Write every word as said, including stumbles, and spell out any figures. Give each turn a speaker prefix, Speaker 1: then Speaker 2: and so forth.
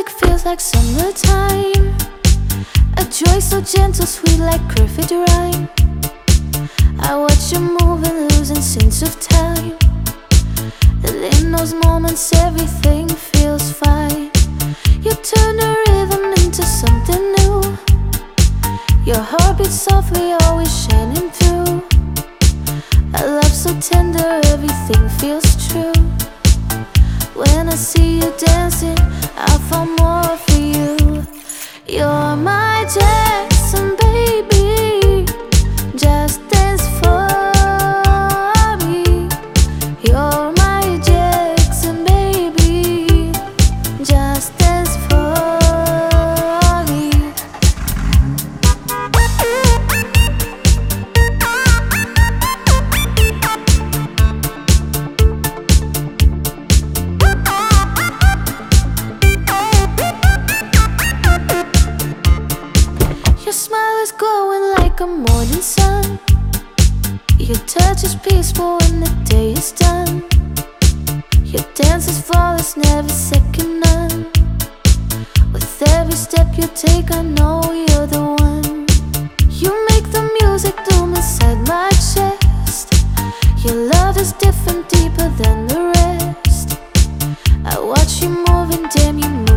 Speaker 1: magic feels like summertime, a joy so gentle, sweet like perfect rhyme. I watch you move and losing sense of time, and in those moments everything feels fine. You turn the rhythm into something new, your heart beats softly, always shining through. A love so tender, everything feels true. When I see you dancing, I fall more for you. You're my Jackson, baby, just dance for me. You're my Jackson, baby, just dance for me. Your smile is glowing like a morning sun, your touch is peaceful when the day is done. Your dance is flawless, never second none. With every step you take, I know you're the one. You make the music bloom inside my chest. Your love is different, deeper than the rest. I watch you move and damn, you move